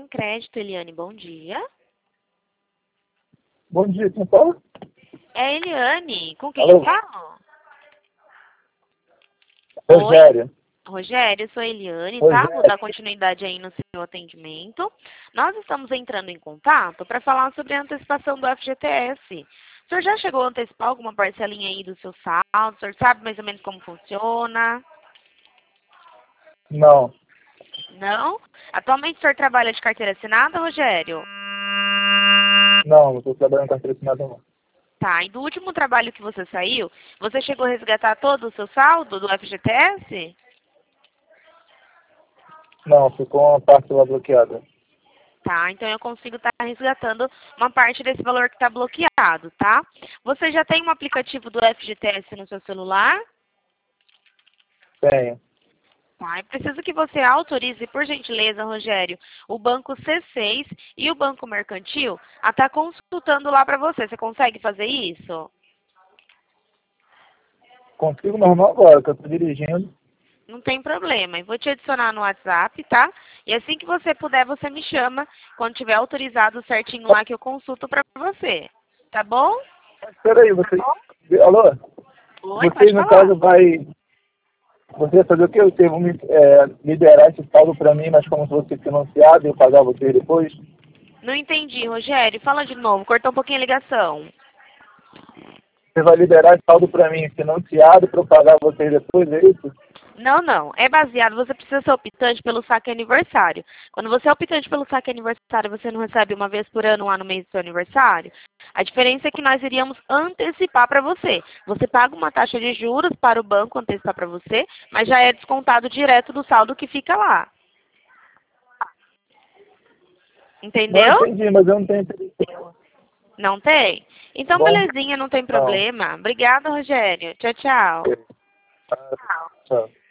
Crédito, Eliane, bom dia. Bom dia, quem fala? É a Eliane, com quem Alô? eu falo? Rogério. Rogério, eu sou a Eliane, tá? Vou Rogério. dar continuidade aí no seu atendimento. Nós estamos entrando em contato para falar sobre a antecipação do FGTS. O senhor já chegou a antecipar alguma parcelinha aí do seu saldo? O senhor sabe mais ou menos como funciona? Não, Não? Atualmente o senhor trabalha de carteira assinada, Rogério? não estou trabalhando com carteira assinada não. Tá, e do último trabalho que você saiu, você chegou a resgatar todo o seu saldo do FGTS? Não, ficou uma parte lá bloqueada. Tá, então eu consigo estar resgatando uma parte desse valor que está bloqueado, tá? Você já tem um aplicativo do FGTS no seu celular? Tenho. Tá, eu preciso que você autorize, por gentileza, Rogério, o Banco C6 e o Banco Mercantil a estar consultando lá para você. Você consegue fazer isso? Consigo normal agora, que eu estou dirigindo. Não tem problema. Eu vou te adicionar no WhatsApp, tá? E assim que você puder, você me chama quando tiver autorizado certinho lá que eu consulto para você. Tá bom? Espera aí, vocês... Alô? Oi, Vocês, pode no falar. caso, Você vai fazer o quê? Vocês vão liberar esse saldo para mim, mas como se fosse financiado e eu pagar vocês depois? Não entendi, Rogério. Fala de novo. Cortou um pouquinho a ligação. Você vai liberar esse saldo para mim financiado para eu pagar vocês depois, é isso? Não, não. É baseado, você precisa ser optante pelo saque aniversário. Quando você é optante pelo saque aniversário, você não recebe uma vez por ano lá no mês do seu aniversário. A diferença é que nós iríamos antecipar para você. Você paga uma taxa de juros para o banco antecipar para você, mas já é descontado direto do saldo que fica lá. Não Entendeu? entendi, mas eu não tenho interesse. Não tem? Tá Então, bom? belezinha, não tem Não. problema. Obrigada, Rogério. Tchau, tchau. Ah, tchau.